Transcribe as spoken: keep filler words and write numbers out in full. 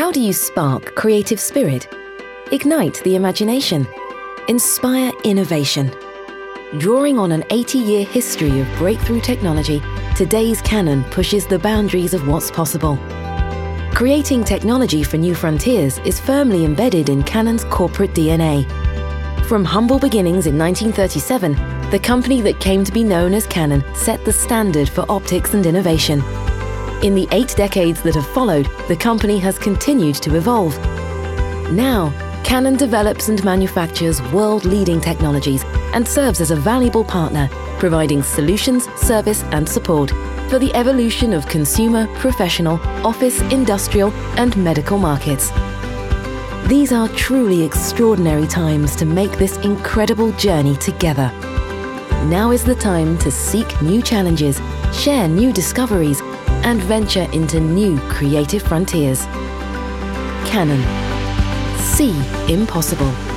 How do you spark creative spirit, ignite the imagination, inspire innovation? Drawing on an eighty-year history of breakthrough technology, today's Canon pushes the boundaries of what's possible. Creating technology for new frontiers is firmly embedded in Canon's corporate D N A. From humble beginnings in nineteen thirty-seven, the company that came to be known as Canon set the standard for optics and innovation. In the eight decades that have followed, the company has continued to evolve. Now, Canon develops and manufactures world-leading technologies and serves as a valuable partner, providing solutions, service and support for the evolution of consumer, professional, office, industrial and medical markets. These are truly extraordinary times to make this incredible journey together. Now is the time to seek new challenges, share new discoveries, and venture into new creative frontiers. Canon. See impossible.